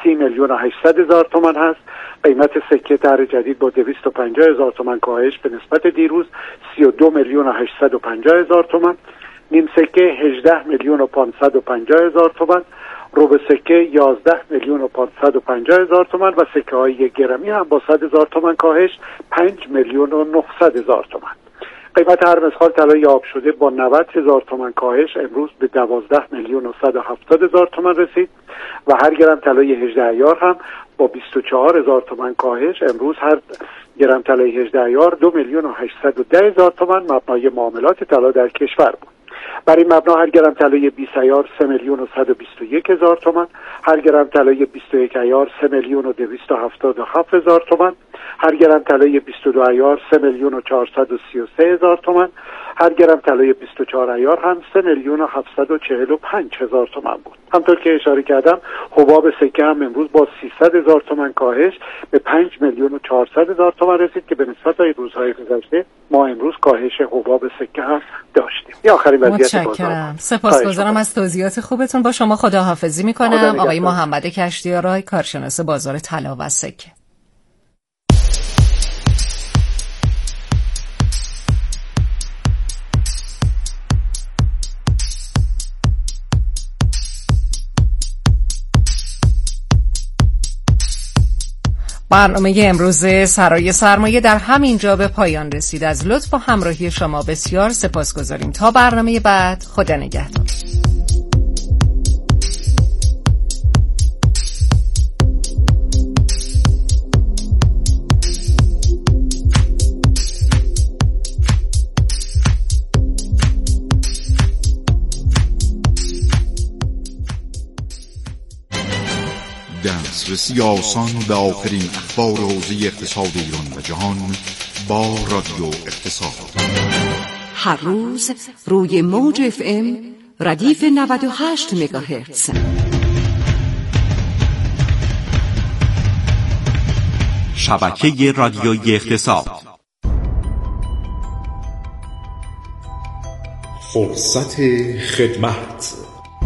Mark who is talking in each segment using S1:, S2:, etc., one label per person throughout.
S1: 30,800,000 تومان هست. قیمت سکه طرح جدید با 250,000 تومان کاهش به نسبت دیروز 32,850,000 تومان. نیم سکه 18,550,000 تومان. ربع سکه 11,550,000 تومان و سکه های 1 گرمی هم با 100,000 تومان کاهش 5,900,000 تومان. قیمت هر مسخال طلای آب شده با 90,000 تومان کاهش امروز به 12,170,000 تومان رسید و هر گرم طلای 18 عیار هم با 24,000 تومان کاهش امروز هر گرم طلای 18 عیار 2,810,000 تومان مبنای معاملات طلا در کشور بود. بر این مبنا هر گرم طلای 20 عیار 3,121,000 تومان، هر گرم طلای 21 عیار 3,277,000 تومان، هر گرم طلای 22 عیار 3,433,000 تومان، هر گرم طلای 24 عیار هم 3,745,000 تومان بود. همطور که اشاره کردم حباب سکه هم امروز با 300,000 تومان کاهش به 5,400,000 تومان رسید که به نسبت روزهای گذشته ما امروز کاهش حباب سکه هم داشتیم. این آخرین وضعیت بازار.
S2: سپاسگزارم از توضیحات خوبتون. با شما خداحافظی میکنم. آقای محمد کشتیارای، کارشناس بازار طلا و سکه. برنامه امروز سرای سرمایه در همین جا به پایان رسید. از لطف و همراهی شما بسیار سپاسگزاریم. تا برنامه بعد، خدا نگهدار.
S3: دسترسی آسان به آخرین اخبار حوزه اقتصاد ایران و جهان با رادیو اقتصاد.
S4: هر روز روی موج FM ردیف 98 مگاهرتز.
S5: شبکه رادیویی اقتصاد.
S6: فرصت خدمت.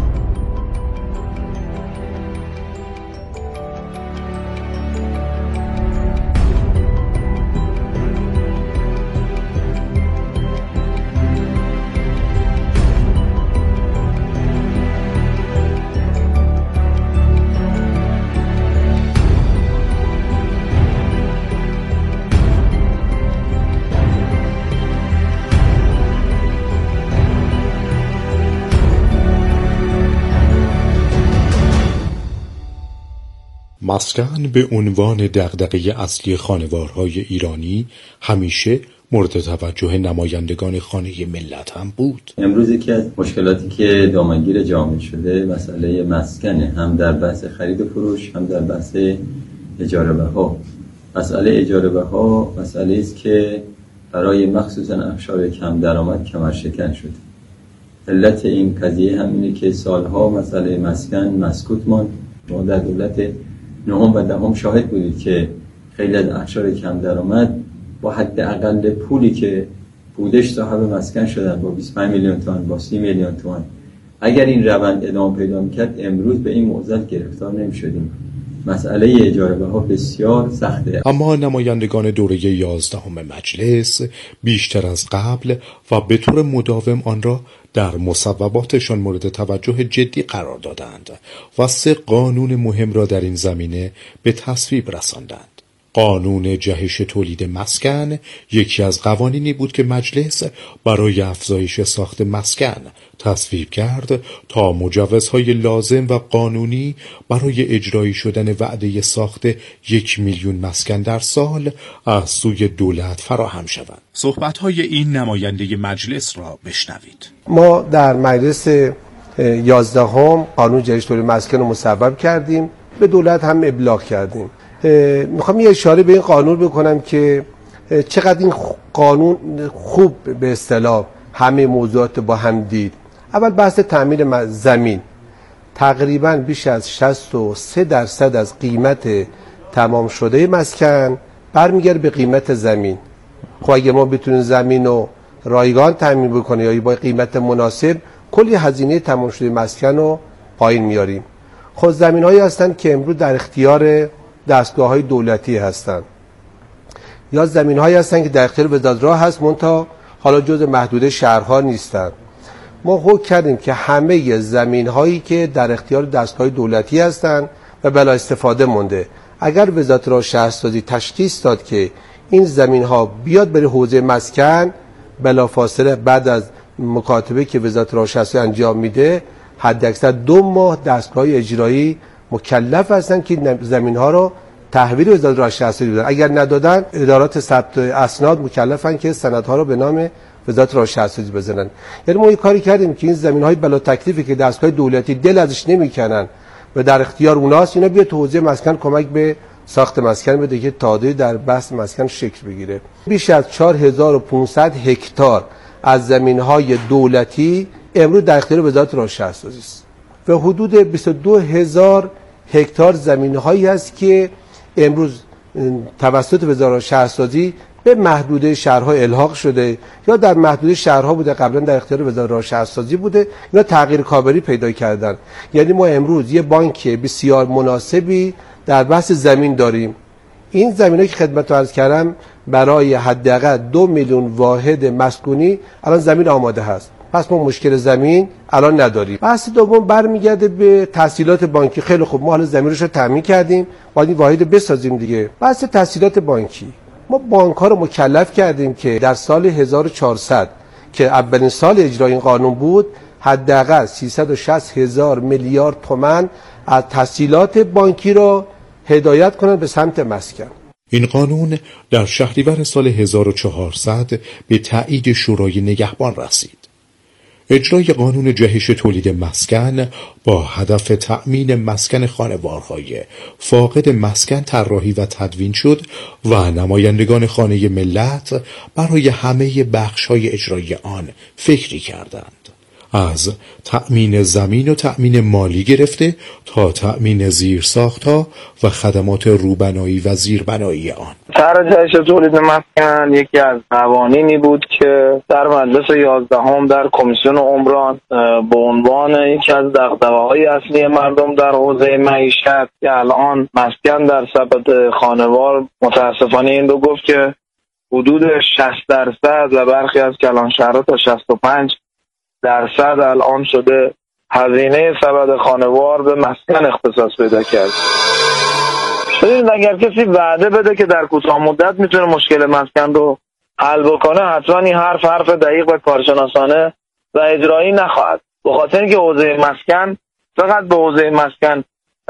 S6: مسکن به عنوان دغدغه اصلی خانوارهای ایرانی همیشه مورد توجه نمایندگان خانه ملت هم بود.
S7: امروز یکی از مشکلاتی که دامنگیر جامعه شده مسئله مسکنه، هم در بحث خرید و فروش، هم در بحث اجاره بها. مسئله اجاره بها مسئله است که برای مخصوصا اقشار کم درآمد کمرشکن شده. علت این قضیه هم اینه که سالها مسئله مسکن مسکوت ماند. ما در دولت نهم و دهم شاهد بودید که خیلی از اقشار کم درآمد با حداقل پولی که بودش صاحب مسکن شدن، با 25 میلیون تومان، با 30 میلیون تومان. اگر این روند ادامه پیدا می‌کرد امروز به این معضل گرفتار نمی‌شدیم. مسئله اجاره بها بسیار سخته.
S6: اما نمایندگان دوره 11 مجلس بیشتر از قبل و به طور مداوم آن را در مصوباتشان مورد توجه جدی قرار دادند و 3 قانون مهم را در این زمینه به تصویب رساندند. قانون جهش تولید مسکن یکی از قوانینی بود که مجلس برای افزایش ساخت مسکن تصویب کرد تا مجوزهای لازم و قانونی برای اجرایی شدن وعده ساخت 1,000,000 مسکن در سال از سوی دولت فراهم شود.
S5: صحبت‌های این نماینده مجلس را بشنوید.
S8: ما در مجلس 11 قانون جهش تولید مسکن رو مصوب کردیم، به دولت هم ابلاغ کردیم. میخوام یه اشاره به این قانون بکنم که چقدر این قانون خوب به اصطلاح همه موضوعات با هم دید. اول بحث تأمین زمین، تقریبا بیش از 63% از قیمت تمام شده مسکن برمیگرده به قیمت زمین. خب اگه ما بتونیم زمین رو رایگان تأمین بکنیم یا با قیمت مناسب، کلی هزینه تمام شده مسکن رو پایین میاریم. خود زمین‌هایی هستند که امروز در اختیار دستگاه‌های دولتی هستند یا زمین‌هایی هستند که در اختیار وزارت راه هست منتها حالا جزء محدوده شهرها نیستند. ما حکم کردیم که همه زمین‌هایی که در اختیار دستگاه‌های دولتی هستند و بلا استفاده مونده، اگر وزارت راه شهرسازی تشخیص داد که این زمین‌ها بیاد بره حوزه مسکن، بلافاصله بعد از مکاتبه که وزارت راه شهرسازی انجام میده حداکثر 2 ماه دستگاه‌های اجرایی مکلف هستند که زمین‌ها رو تحویل وزارت راه شهرسازی بدن. اگر ندادن ادارات ثبت اسناد مکلفن که سندها رو به نام وزارت راه شهرسازی بزنن. یعنی ما یه کاری کردیم که این زمین‌های بلا تکلیفی که دستگاه دولتی دل ازش نمی‌کنن و در اختیار اوناست، اینا بیاد تو حوزه مسکن کمک به ساخت مسکن بده که تعادل در بحث مسکن شکل بگیره. بیش از 4500 هکتار از زمین‌های دولتی امروز در اختیار وزارت راه شهرسازی است و حدود 22000 هکتار زمین‌هایی است که امروز توسط وزارت راه شهرسازی به محدوده شهرها الحاق شده یا در محدوده شهرها بوده، قبلا در اختیار وزارت راه شهرسازی بوده، اینا تغییر کاربری پیدا کردن. یعنی ما امروز یه بانک بسیار مناسبی در بحث زمین داریم. این زمینایی که خدمتتون عرض کردم برای حداقل 2 میلیون واحد مسکونی الان زمین آماده هست. پس ما مشکل زمین الان نداریم. بحث دوم برمیگرده به تسهیلات بانکی. خیلی خوب، ما حالا زمینش رو تامین کردیم، باید این واحد بسازیم دیگه. بحث تسهیلات بانکی، ما بانک‌ها رو مکلف کردیم که در سال 1400 که اولین سال اجرای این قانون بود، حداقل 360,000 میلیارد تومان از تسهیلات بانکی رو هدایت کنن به سمت مسکن.
S6: این قانون در شهریور سال 1400 به تایید شورای نگهبان رسید. اجرای قانون جهش تولید مسکن با هدف تأمین مسکن خانوارهای فاقد مسکن طراحی و تدوین شد و نمایندگان خانه ملت برای همه بخش‌های اجرایی آن فکری کردند. از تأمین زمین و تأمین مالی گرفته تا تأمین زیرساخت‌ها و خدمات روبنایی و زیربنایی آن.
S9: طرح جهش تولید مسکن یکی از قوانینی بود که در مجلس 11 در کمیسیون عمران به عنوان یکی از دغدغه‌های اصلی مردم در حوزه معیشت که الان مسکن در سبد خانوار متاسفانه این رو گفت که حدود 60% و برخی از کلانشهرها تا 65% الان شده هزینه سبد خانوار به مسکن اختصاص پیدا کرد. ببینید اگر کسی وعده بده که در کوتاه مدت میتونه مشکل مسکن رو حل بکنه، حتما این حرف دقیق و کارشناسانه و اجرایی نخواهد. به خاطر اینکه حوزه مسکن فقط به حوزه مسکن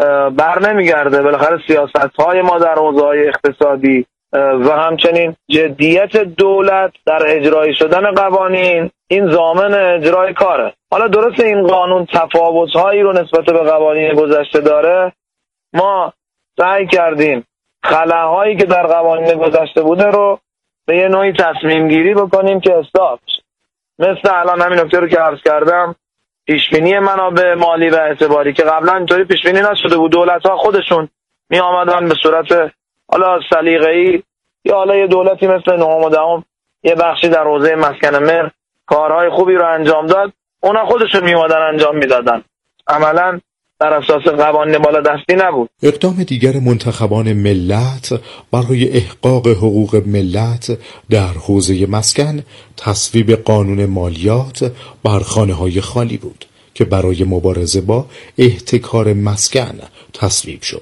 S9: بر نمیگرده، بالاخره سیاست‌های ما در حوزه‌های اقتصادی و همچنین جدیت دولت در اجرایی شدن قوانین این ضامن اجرای کاره. حالا درست این قانون تفاوت‌هایی رو نسبت به قوانین گذشته داره، ما سعی کردیم خلاهایی که در قوانین گذشته بوده رو به یه نوعی تصمیم گیری بکنیم که اصلاح بشه. مثل الان همین نکته رو که عرض کردم، پیشبینی منابع مالی و اعتباری که قبلا اینطوری پیشبینی نشده بود، دولت‌ها خودشون می آمدن به صورت حالا سلیقه‌ای یا حالا یه دولتی مثل نهم و دهم یه بخشی در حوزه مسکن مهر کارهای خوبی رو انجام داد، اونا خودشون می اومدن انجام میدادن، عملاً در اساس قوانین بالا دستی نبود.
S6: اقدام دیگر منتخبان ملت برای احقاق حقوق ملت در حوزه مسکن تصویب قانون مالیات بر خانه‌های خالی بود که برای مبارزه با احتکار مسکن تصویب شد.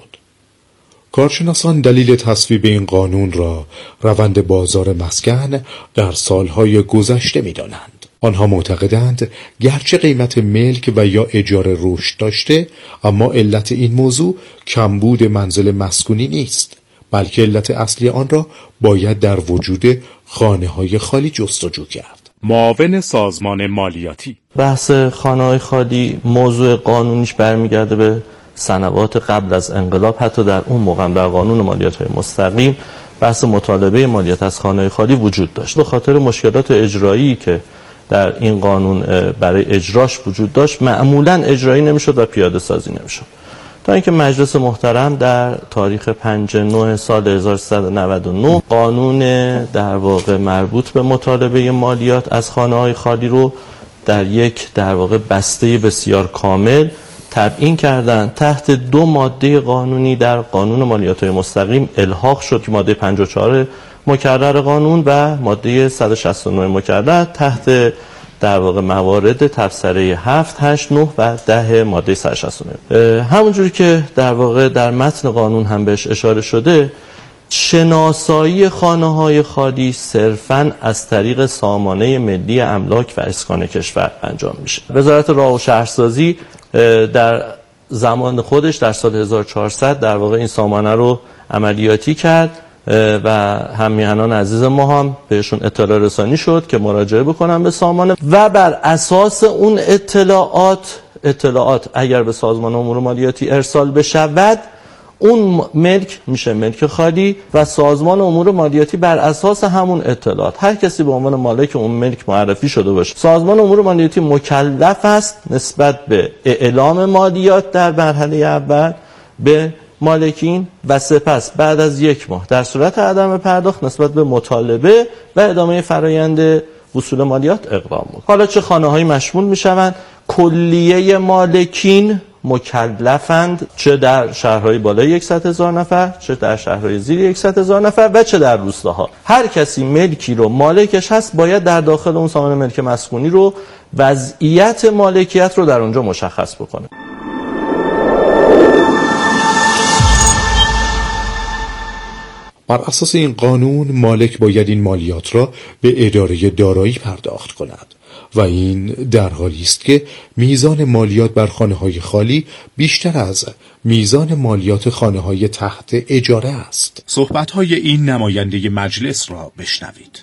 S6: کارشناسان دلیل تصویب این قانون را روند بازار مسکن در سالهای گذشته می‌دانند. آنها معتقدند گرچه قیمت ملک و یا اجاره رشد داشته، اما علت این موضوع کمبود منزل مسکونی نیست، بلکه علت اصلی آن را باید در وجود خانه‌های خالی جستجو کرد.
S5: معاون سازمان مالیاتی:
S10: بحث خانه‌های خالی موضوع قانونیش برمیگرده به سنوات قبل از انقلاب. حتی در اون موقع در قانون مالیات‌های مستقیم بحث مطالبه مالیات از خانه‌های خالی وجود داشت. به خاطر مشکلات اجرایی که در این قانون برای اجراش وجود داشت، معمولاً اجرایی نمیشد و پیاده سازی نمیشد، تا اینکه مجلس محترم در تاریخ 5/9 سال 1399 قانون در واقع مربوط به مطالبه مالیات از خانه‌های خالی رو در یک در واقع بسته بسیار کامل تبیین کردن. تحت 2 ماده قانونی در قانون مالیات‌های مستقیم الحاق شد که ماده 54 مکرر قانون و ماده 169 مکرر تحت در واقع موارد تبصره 7، 8، 9 و 10 ماده 169. همونجوری که در واقع در متن قانون هم بهش اشاره شده، شناسایی خانه‌های خالی صرفاً از طریق سامانه ملی املاک و اسکان کشور انجام میشه. وزارت راه و شهرسازی در زمان خودش در سال 1400 در واقع این سامانه رو عملیاتی کرد و همیهنان عزیز ما هم بهشون اطلاع رسانی شد که مراجعه بکنن به سامانه و بر اساس اون اطلاعات اگر به سازمان امور مالیاتی ارسال بشود، اون ملک میشه ملک خالی و سازمان امور مالیاتی بر اساس همون اطلاعات، هر کسی به عنوان مالک اون ملک معرفی شده باشه، سازمان امور مالیاتی مکلف است نسبت به اعلام مالیات در مرحله اول به مالکین و سپس بعد از 1 ماه در صورت عدم پرداخت نسبت به مطالبه و ادامه فرایند وصول مالیات اقدام بود. حالا چه خانه‌هایی مشمول میشوند؟ کلیه مالکین مکلفند، چه در شهرهای بالای 100,000 نفر، چه در شهرهای زیر 100,000 نفر و چه در روستاها. هر کسی ملکی رو مالکش هست باید در داخل اون سامانه ملک مسکونی رو وضعیت مالکیت رو در اونجا مشخص بکنه.
S6: بر اساس این قانون مالک باید این مالیات را به اداره دارایی پرداخت کند و این در حالی است که میزان مالیات بر خانه‌های خالی بیشتر از میزان مالیات خانه‌های تحت اجاره است.
S5: صحبت‌های این نماینده مجلس را بشنوید.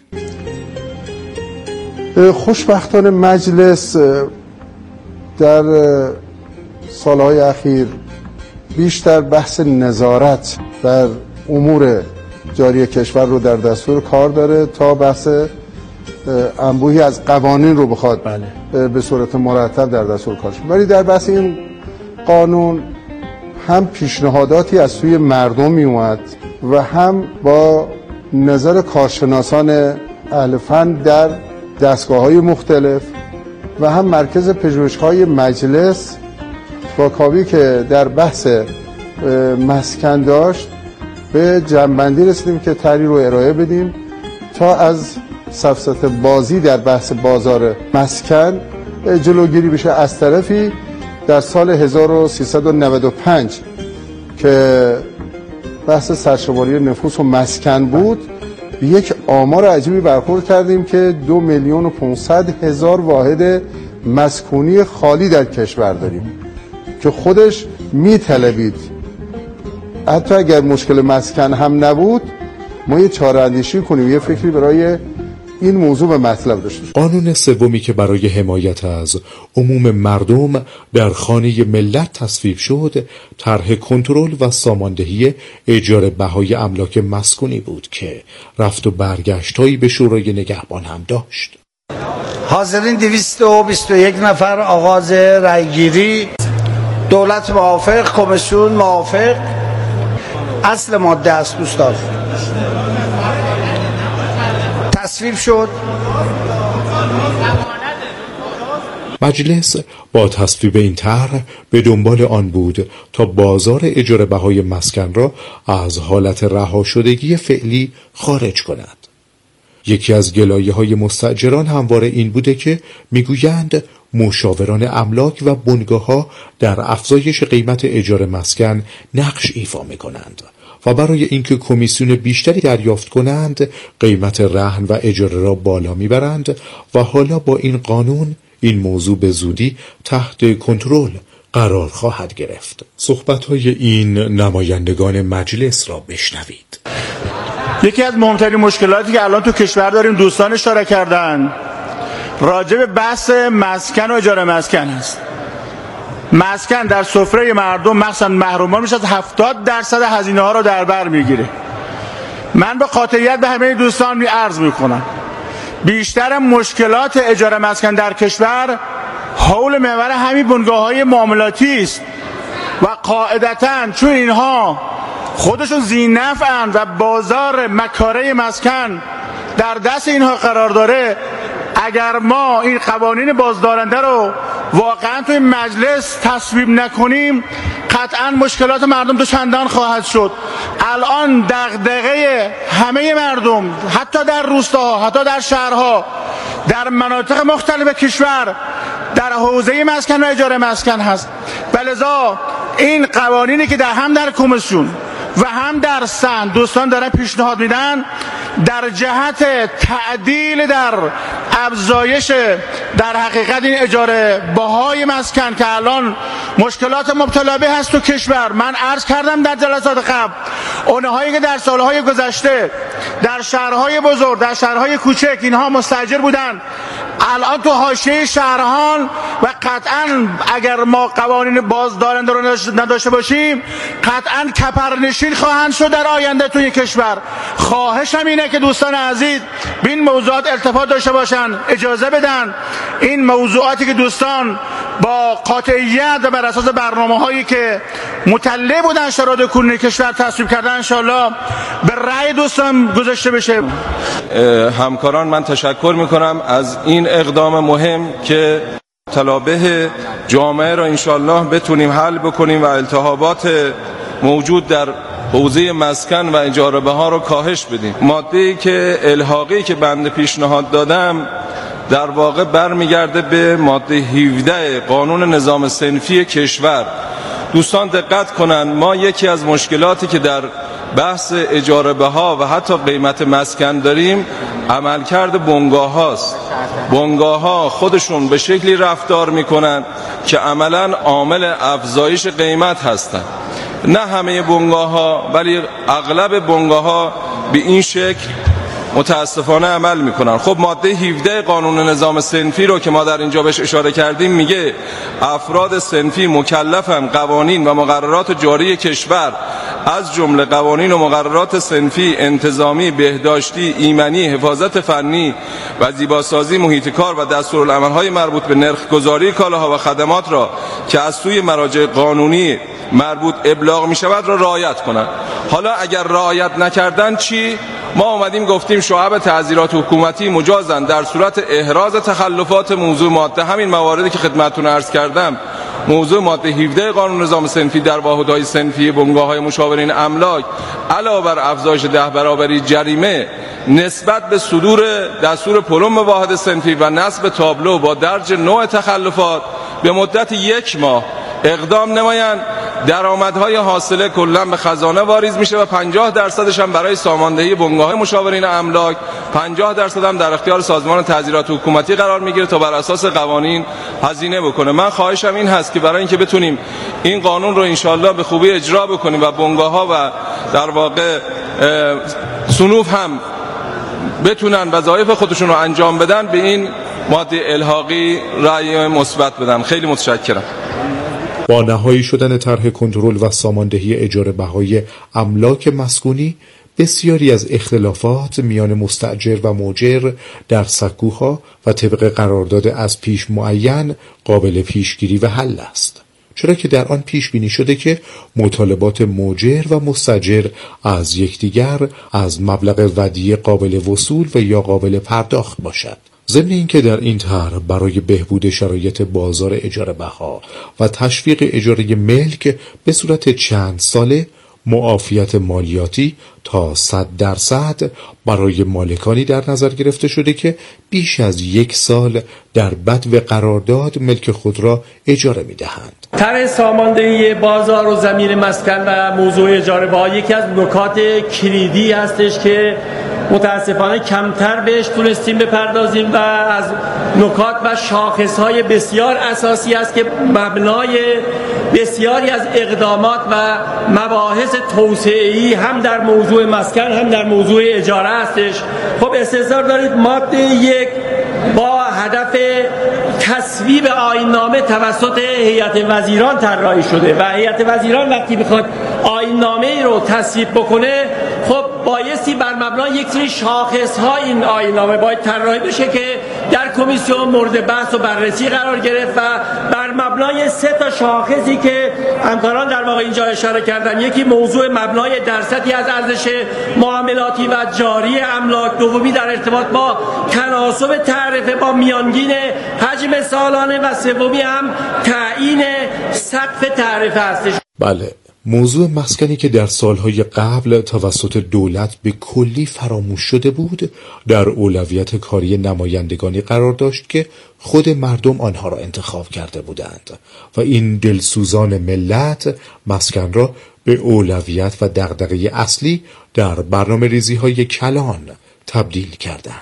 S11: خوشبختانه مجلس در سالهای اخیر بیشتر بحث نظارت بر امور جاری کشور رو در دستور کار داره تا بحث انبوهی از قوانین رو بخواد به صورت مرتب در دستور کار شد. ولی در بحث این قانون هم پیشنهاداتی از سوی مردم می اومد و هم با نظر کارشناسان اهل فن در دستگاه‌های مختلف و هم مرکز پژوهش‌های مجلس با کاوی که در بحث مسکن داشت به جنبندی رسیدیم که طرحی رو ارائه بدیم تا از سفسطه بازی در بحث بازار مسکن جلوگیری بشه. از طرفی در سال 1395 که بحث سرشماری نفوس و مسکن بود، یک آمار عجیبی برخورد کردیم که 2,500,000 واحد مسکونی خالی در کشور داریم که خودش میطلبید حتی اگر مشکل مسکن هم نبود ما یه چاره‌اندیشی کنیم، یه فکری برای این موضوع به مطلب داشته.
S6: قانون سومی که برای حمایت از عموم مردم در خانه ملت تصویب شد، طرح کنترل و ساماندهی اجاره بهای املاک مسکونی بود که رفت و برگشتایی به شورای نگهبان هم داشت.
S12: حاضرین 221 نفر آغاز رأیگیری. دولت موافق، کمیسیون موافق. اصل ماده است دوستان. تصویب شد.
S6: مجلس با تصویب این طرح به دنبال آن بود تا بازار اجاره بهای مسکن را از حالت رها شدگی فعلی خارج کند. یکی از گلایه‌های مستاجران همواره این بوده که میگویند مشاوران املاک و بنگاه‌ها در افزایش قیمت اجاره مسکن نقش ایفا می‌کنند و برای اینکه کمیسیون بیشتری دریافت کنند قیمت رهن و اجاره را بالا میبرند و حالا با این قانون این موضوع به زودی تحت کنترل قرار خواهد گرفت. صحبت‌های این نمایندگان مجلس را بشنوید.
S13: یکی از مهمترین مشکلاتی که الان تو کشور داریم دوستان اشاره کردن راجع به بحث مسکن و اجاره مسکن است. مسکن در سفره مردم مخصوصا محرومان میشه از 70% هزینه ها رو در بر میگیره. من به قاطعیت به همه دوستان عرض میکنم بیشتر مشکلات اجاره مسکن در کشور حول محور همین بنگاه‌های معاملاتی است و قاعدتاً چون اینها خودشون ذی‌نفعن و بازار مکاره مسکن در دست اینها قرار داره، اگر ما این قوانین بازدارنده رو واقعا توی مجلس تصویب نکنیم قطعا مشکلات مردم دو چندان خواهد شد. الان دغدغه همه مردم، حتی در روستاها، حتی در شهرها، در مناطق مختلف کشور، در حوزه مسکن و اجاره مسکن هست. لذا این قوانینی که هم در کمیسیون و هم در سن دوستان دارن پیشنهاد میدن در جهت تعدیل در افزایش در حقیقت این اجاره بهای مسکن که الان مشکلات مبتلا به هست تو کشور. من عرض کردم در جلسات قبل اونهایی که در سالهای گذشته در شهرهای بزرگ، در شهرهای کوچک اینها مستاجر بودن، الان تو حاشیه شهرها و قطعا اگر ما قوانین بازدارنده رو نداشته باشیم قطعا کپرنشین خواهند شد در آینده توی کشور. خواهشم اینه که دوستان عزیز به این موضوعات التفات داشته باشن، اجازه بدن این موضوعاتی که دوستان با قاطعیت و بر اساس برنامه‌هایی که مطلع بودن شورای کنونی کشور تصویب کردن انشالله به رأی دوستان گذاشته بشه.
S14: همکاران من تشکر میکنم از این اقدام مهم که مطالبه جامعه را انشالله بتونیم حل بکنیم و التهابات موجود در حوزه مسکن و اجاره بها رو کاهش بدیم. ماده‌ای که الحاقی که بنده پیشنهاد دادم در واقع برمیگرده به ماده 17 قانون نظام صنفی کشور. دوستان دقت کنن، ما یکی از مشکلاتی که در بحث اجاره بها و حتی قیمت مسکن داریم عملکرد بنگاه هاست. بنگاه ها خودشون به شکلی رفتار میکنن که عملا عامل افزایش قیمت هستن. نه همه بنگاه ها ولی اغلب بنگاه ها به این شکل متاسفانه عمل میکنن. خب ماده 17 قانون نظام صنفی رو که ما در اینجا بهش اشاره کردیم میگه افراد صنفی مکلفن قوانین و مقررات جاری کشور از جمله قوانین و مقررات صنفی، انتظامی، بهداشتی، ایمنی، حفاظت فنی و زیباسازی محیط کار و دستورالعمل‌های مربوط به نرخ گذاری کالاها و خدمات را که از سوی مراجع قانونی مربوط ابلاغ می شود را رعایت کنند. حالا اگر رعایت نکردن چی؟ ما اومدیم گفتیم شعب تعزیرات حکومتی مجازن در صورت احراز تخلفات موضوع ماده همین مواردی که خدمتتون عرض کردم، موضوع ماده 17 قانون نظام صنفی در واحدهای صنفی بنگاه‌های مشاورین املاک علاوه بر افزایش 10 برابری جریمه نسبت به صدور دستور پلم واحد صنفی و نصب تابلو با درج نوع تخلفات به مدت 1 ماه اقدام نمایند، درآمدهای حاصله کلا به خزانه واریز میشه و 50% هم برای ساماندهی بنگاه‌های مشاورین املاک، 50% هم در اختیار سازمان تعزیرات حکومتی قرار میگیره تا بر اساس قوانین هزینه بکنه. من خواهشم این هست که برای اینکه بتونیم این قانون رو انشالله به خوبی اجرا بکنیم و بنگاه‌ها و در واقع صنوف هم بتونن وظایف خودشون رو انجام بدن به این ماده الحاقی رأی مثبت بدم. خیلی متشکرم.
S6: با نهایی شدن طرح کنترل و ساماندهی اجاره بهای املاک مسکونی، بسیاری از اختلافات میان مستاجر و مؤجر در سکوها و طبق قرارداد از پیش معین قابل پیشگیری و حل است، چرا که در آن پیش بینی شده که مطالبات مؤجر و مستاجر از یکدیگر از مبلغ ودیعه قابل وصول و یا قابل پرداخت باشد. ضمن اینکه در این طرح برای بهبود شرایط بازار اجاره بها و تشویق اجاره ملک به صورت چند ساله معافیت مالیاتی تا 100% برای مالکانی در نظر گرفته شده که بیش از 1 سال در بدو قرارداد ملک خود را اجاره می‌دهند.
S15: طرح ساماندهی بازار و زمین مسکن و موضوع اجاره بها یکی از نکات کلیدی هستش که متاسفانه کمتر بهش تونستیم بپردازیم و از نکات و شاخصهای بسیار اساسی است که مبنای بسیاری از اقدامات و مباحث توسعه‌ای هم در موضوع مسکن هم در موضوع اجاره هستش. خب استحضار دارید ماده 1 با هدف تصویب آیین‌نامه توسط هیئت وزیران طراحی شده و هیئت وزیران وقتی بخواد آیین‌نامه‌ای رو تصویب بکنه خب بایستی بر مبنای یک سری شاخص‌ها این آیین‌نامه باید طراحی بشه که در کمیسیون مورد بحث و بررسی قرار گرفت و بر مبنای 3 تا شاخصی که همکاران در واقع اینجا اشاره کردن. یکی موضوع مبنای درصدی از ارزش معاملاتی و جاری املاک، دومی در ارتباط با تناسب تعرفه با میانگین حجم سالانه و سومی هم تعیین سقف تعرفه هستش.
S6: بله، موضوع مسکنی که در سالهای قبل توسط دولت به کلی فراموش شده بود در اولویت کاری نمایندگانی قرار داشت که خود مردم آنها را انتخاب کرده بودند و این دلسوزان ملت مسکن را به اولویت و دغدغه اصلی در برنامه ریزی های کلان تبدیل کردند.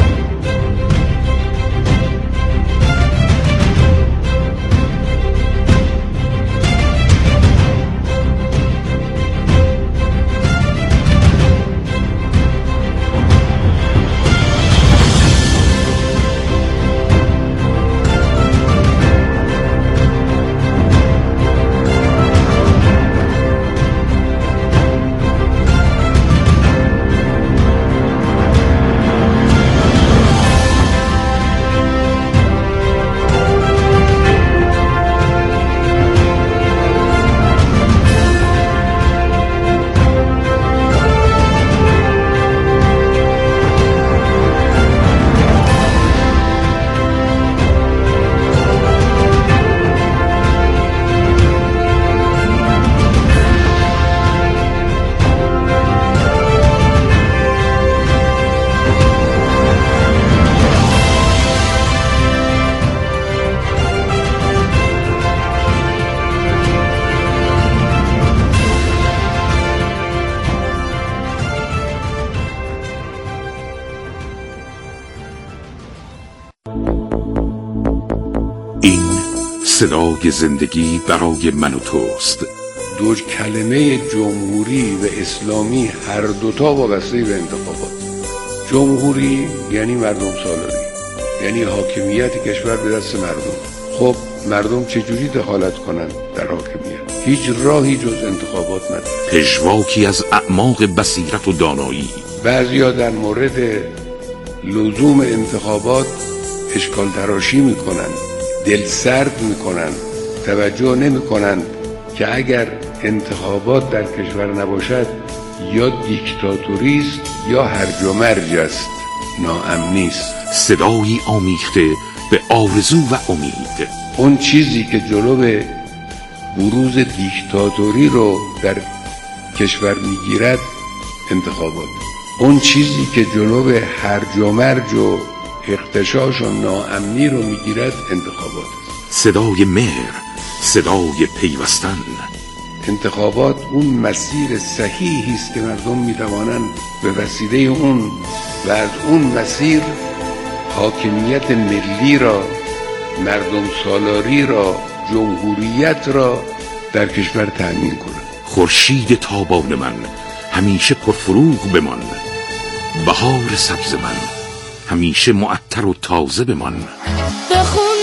S16: صدای زندگی برای من و توست.
S17: دو کلمه جمهوری و اسلامی هر دوتا وابسته به انتخابات. جمهوری یعنی مردم سالاری، یعنی حاکمیت کشور به دست مردم. خب مردم چجوری دخالت کنن در حاکمیت؟ هیچ راهی جز انتخابات نداره.
S16: پژواکی از اعماق بصیرت و دانایی.
S17: بعضیا در مورد لزوم انتخابات اشکال تراشی میکنن، دل سرد میکنن، توجه نمیکنن که اگر انتخابات در کشور نباشد یا دیکتاتوری است یا هرج و مرج است، ناامنی است.
S16: صدایی آمیخته به آرزو و امید.
S17: اون چیزی که جلو بروز دیکتاتوری رو در کشور میگیرد انتخابات. اون چیزی که جلو هرج و مرج و اغتشاش و ناامنی رو میگیرد انتخابات.
S16: صدای مهر، صدای پیوستن.
S17: انتخابات اون مسیر صحیحی است که مردم میتوانند به وسیله اون و از اون مسیر حاکمیت ملی را، مردم سالاری را، جمهوریت را در کشور تأمین کنند.
S16: خورشید تابان من همیشه پرفروغ بمان، بهار سبز من همیشه معطر و تازه بمان.
S18: بخون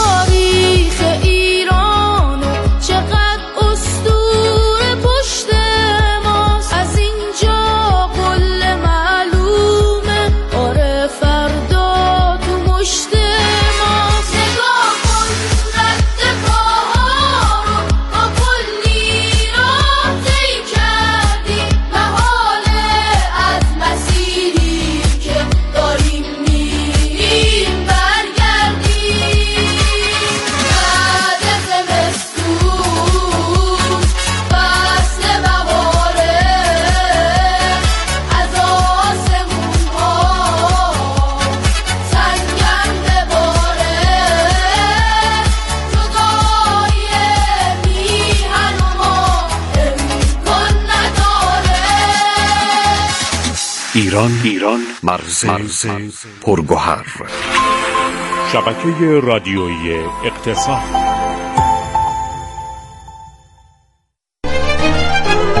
S18: تاریخ ایران و چقدر اسطوره پشت ماست. از اینجا قله معلومه، آره فردا تو مشت ماست. نگاه کن رد پاها رو با کلی راه طی کردیم، محاله از مسیری که داریم میریم برگردیم. بعد زمستون فصل بهاره، از آسمون ها سنگم بباره. جدایی میهن و ما امکان نداره.
S16: ایران مرز پرگوهر.
S5: شبکه رادیویی اقتصاد.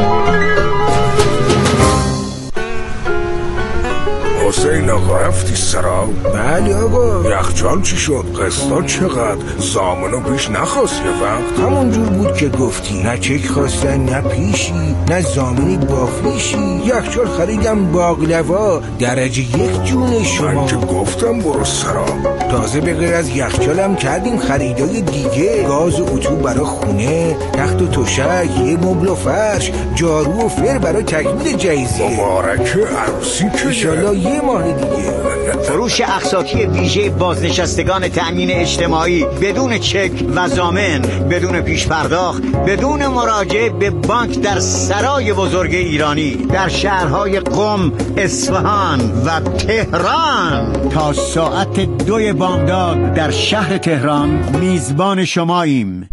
S19: حسین آقا رفتی سرا؟
S20: بله آقا.
S19: یخچال چی شد؟ قسطا چقدر؟ زامنو پیش نخواست یه وقت؟
S20: همون جور بود که گفتی، نه چک خواستن نه پیشی نه زامنی بافیشی. یخچال خریدم باقلوا درجه 1 جون شما.
S19: من که گفتم برو سرا.
S20: تازه به غیر از یخچالم کردیم خریدای دیگه، گاز و اتو برای خونه، تخت و تشک، یه مبل و فرش، جارو و فر برای تکمیل جایزه.
S19: مبارکه عروسی که
S20: انشالله یه ماه دیگه.
S21: فروش اقساطی ویژه بازنشستگان تأمین اجتماعی بدون چک و ضامن، بدون پیش پرداخت، بدون مراجعه به بانک در سرای بزرگ ایرانی در شهرهای قم، اصفهان و تهران. تا ساعت 2 بامداد در شهر تهران میزبان شماییم.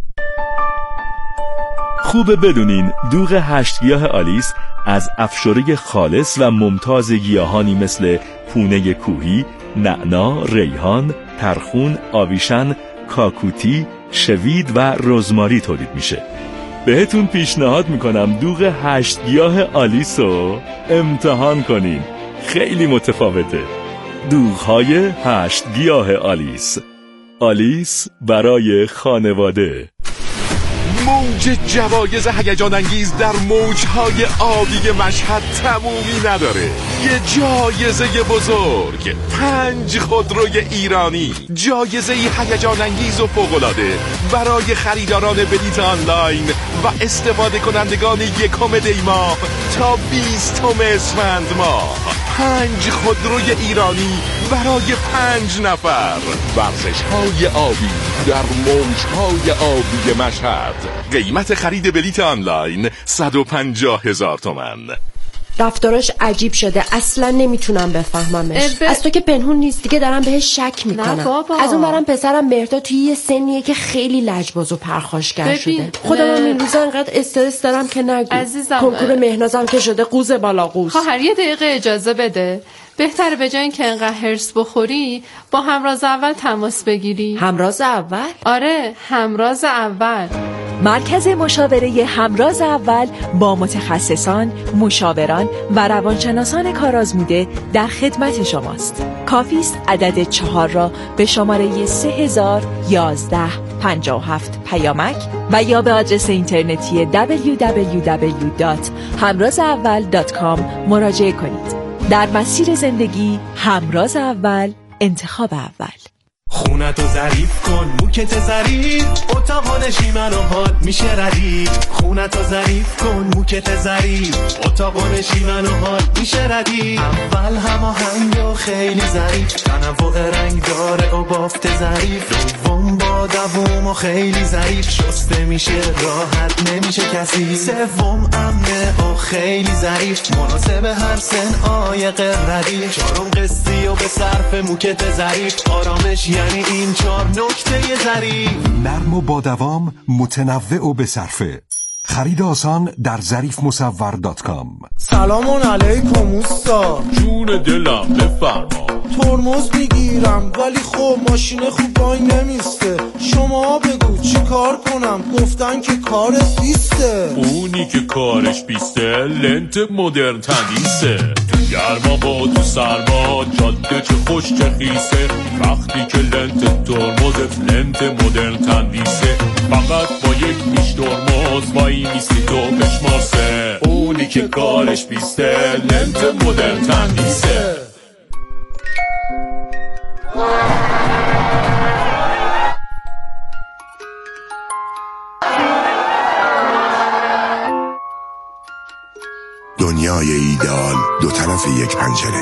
S22: خوبه بدونین دوغ 8 گیاه آلیس از افشاره خالص و ممتاز گیاهانی مثل پونه کوهی، نعنا، ریحان، ترخون، آویشن، کاکوتی، شوید و رزماری تولید میشه. بهتون پیشنهاد میکنم دوغ 8 گیاه آلیس رو امتحان کنین، خیلی متفاوته. دوغ‌های 8 گیاه آلیس، آلیس برای خانواده.
S16: موج جوایز هیجان انگیز در موجهای آبی مشهد تمومی نداره. یه جایزه بزرگ، 5 خودروی ایرانی، جایزه هیجان انگیز و فوق‌العاده برای خریداران بلیت آنلاین و استفاده کنندگان 1 دی ماه تا 20 اسفند ماه. 5 خودروی ایرانی برای 5 نفر. ورزش‌های آبی در موجهای آبی مشهد. قیمت خرید بلیت آنلاین 150,000 تومان.
S23: رفتاراش عجیب شده، اصلا نمیتونم بفهممش. از تو که پنهون نیست دیگه، دارم بهش شک میکنم. از اون برم پسرم مهرداد توی یه سنیه که خیلی لجباز و پرخاشگر شده. خودم هم این روزا انقدر استرس دارم که نگو.
S24: عزیزم
S23: کنکور مهنازم که شده قوز بالا قوز.
S24: خواهر یه دقیقه اجازه بده. بهتره به جای اینکه انقدر هرس بخوری با همراز اول تماس بگیری.
S23: همراز اول؟
S24: آره، همراز اول.
S25: مرکز مشاوره همراز اول با متخصصان، مشاوران و روانشناسان کارآزموده در خدمت شماست. کافی است عدد 4 را به شماره 301157 پیامک و یا به آدرس اینترنتی www.hamrazaawal.com مراجعه کنید. در مسیر زندگی همراز اول، انتخاب اول.
S26: خونتو ظریف کن، موکت ظریف، اتاق نشیمن و حال میشه ردیف. خونتو ظریف کن، موکت ظریف، اتاق نشیمن و حال میشه ردیف. اول هماهنگ و خیلی ظریف، تنوع رنگ داره و بافت ظریف. دوم با دوم و خیلی ظریف، شسته میشه راحت نمیشه کسی. سوم امنه و خیلی ظریف، مناسب هر سن عایق ردیف. چهارم قسطی و به صرف موکت ظریف، آرامش یعنی این 4 نکته ظریف.
S27: نرم و با دوام، متنوع و به صرفه. خرید آسان در ظریفمصور.com.
S28: سلام علیکم اوستا.
S29: جون دلم بفرما.
S28: ترمز میگیرم ولی خب ماشین خوب وای نمیسته. شما بگو چی کار کنم؟ گفتن که کارت بیسته.
S29: اونی که کارش بیسته لنت مدرن تندیسه. تو گرما با تو سرما جاده چه خوش چه خیسه. وقتی که لنت ترمزت لنت مدرن تندیسه. فقط با یک میش ترمز وای میستی تو بشماسه. اونی که کارش بیسته لنت مدرن تندیسه.
S30: دنیای ایدئال، دو طرف یک پنجره.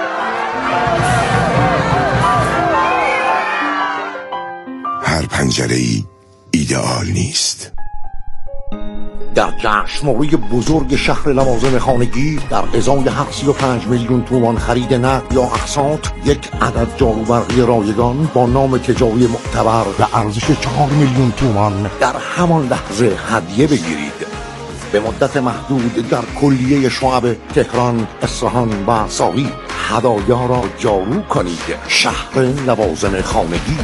S30: هر پنجره‌ای ایدئال نیست.
S31: در جشنواره بزرگ شهر لوازم خانگی در ازای 35 میلیون تومان خرید نقد یا اقساط، یک عدد جاروبرقی رایگان با نام تجاری معتبر و ارزش 4 میلیون تومان در همان لحظه هدیه بگیرید. به مدت محدود در کلیه شعب تهران، اصفهان و ساقی هدایا را جارو کنید. شهر لوازم خانگی.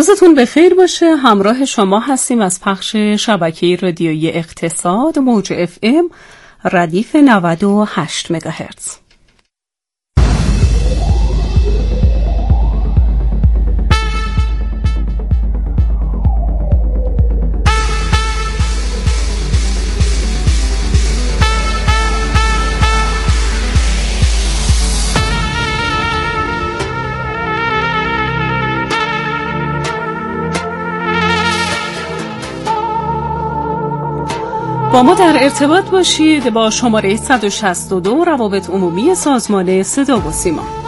S1: روزتون بخیر باشه. همراه شما هستیم از پخش شبکه رادیویی اقتصاد موج FM ردیف 98 مگاهرتز. با ما در ارتباط باشید با شماره 162 روابط عمومی سازمان صدا و سیما.